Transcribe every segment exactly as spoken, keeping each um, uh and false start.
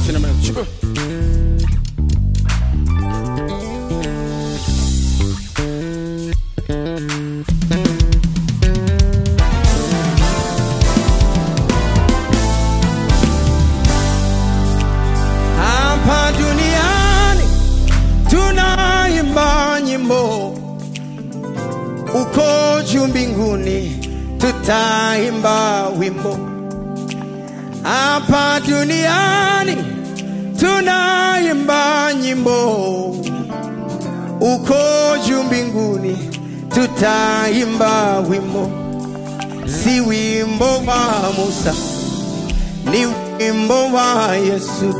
makofi na mshukuru. Hapa duniani tunaimba nyimbo, uko juu mbinguni tutaimba wimbo. Hapa duniani tunaimba nyimbo, uko juu mbinguni tutaimba wimbo. Si wimbo wa Musa, ni wimbo wa Yesu.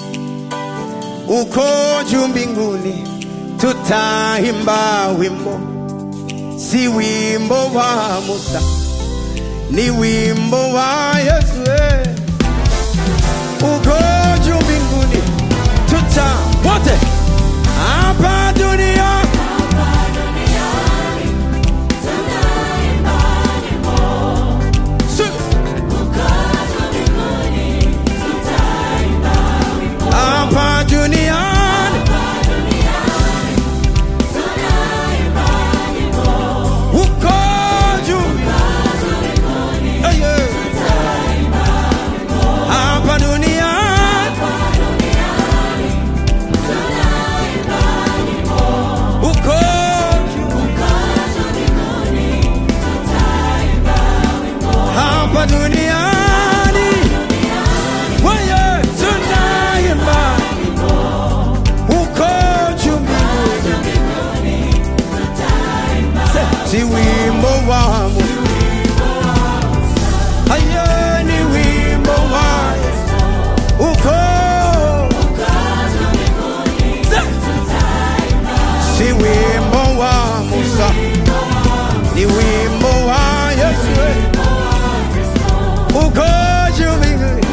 Uko juu mbinguni tutaimba wimbo. Si wimbo wa Musa, ni wimbo wa Yesu. Uko juu mbinguni tuta wote. Hapa dunia hapa duniani uko juu hapa duniani uko hapa duniani wewe tunaimba uko juu mbinguni. Si wimbo wa Musa, hayo ni wimbo wa Yesu. Uko si wimbo wa Musa, ni wimbo wa Yesu. Uko juu mbinguni.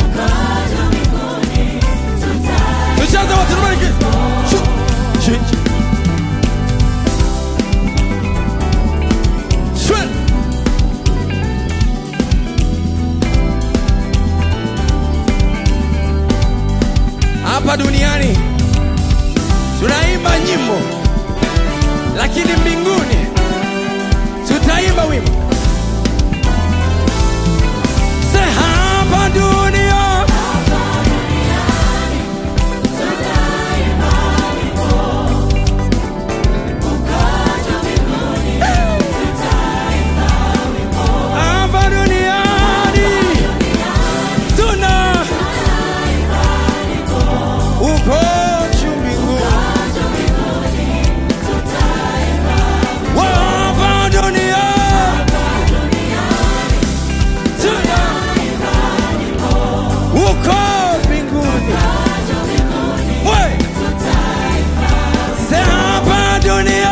Tushaza watu tubariki. Change. Swell. Hapa duniani tunaimba nyimbo, lakini mbinguni tutaimba wimbo. Se hapa dunia hapa duniani tuna uko juu mbinguni. Hapa dunia tuna uko mbinguni. Wewe se hapa dunia.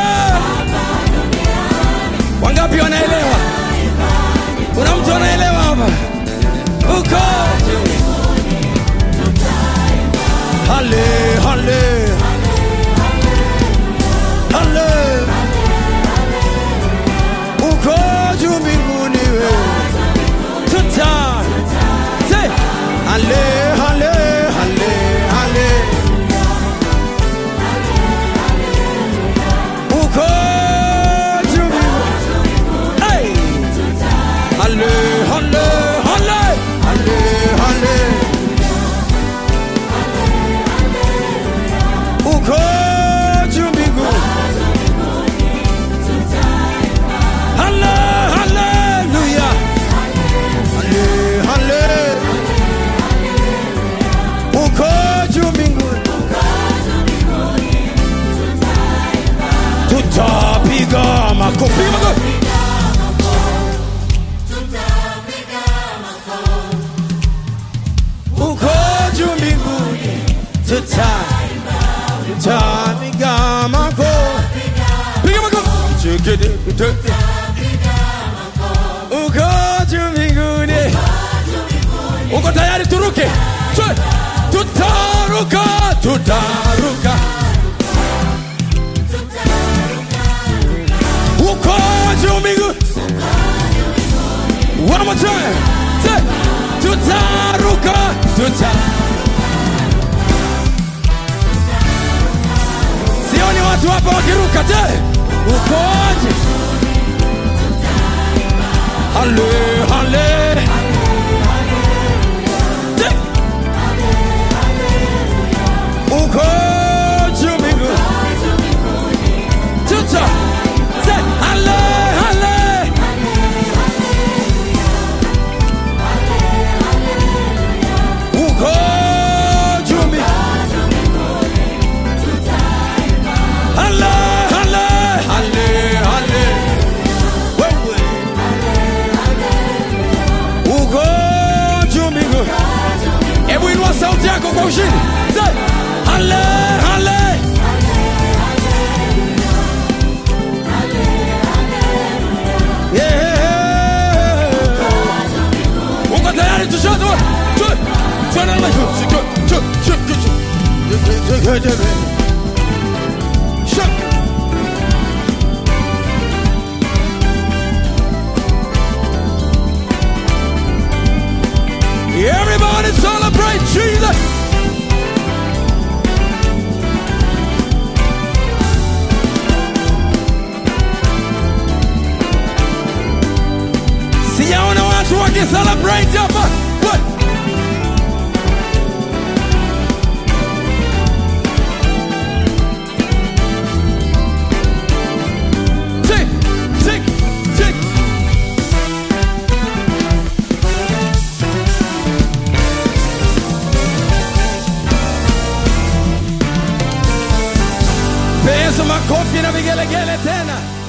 Wangapi wanaelewa? Kuna mtu anaelewa hapa? Uko hale hale hale uko juu mbinguni wewe tuta say hale hale hale hale uko juu mbinguni. Hey hale hale hale hale hale uko juu mbinguni. Hale haleluya hale hale uko juu mbinguni. Tutapiga makofi makofi. Uko juu mbinguni tuta tutapiga makofi. Piga makofi. Chekede uko juu mbinguni. Uko tayari turuke? Tutaruka tutaruka. Uko juu mbinguni. One more time. Say, tutaruka tuta watu hapa wakiruka te. Ukoje? Hale, hale. Te. Ukoje mbingu. Tuta. Te. Hale, hale. Ukoje mbingu. Hale, hale. Hale, hale. Wewe. Ukoje mbingu. Hebu inua sauti yako kwa ushindi. Say, hale, hale. Yeah. Uko tayari tushoto? Chut. Chana na chut. Chut. Chut. Chut. Chut. Chut. Everybody celebrate Jesus. Sijaona watu wakicelebrate hapa. What? Tick, tick, tick. Pensa makofi na vigelegele tena.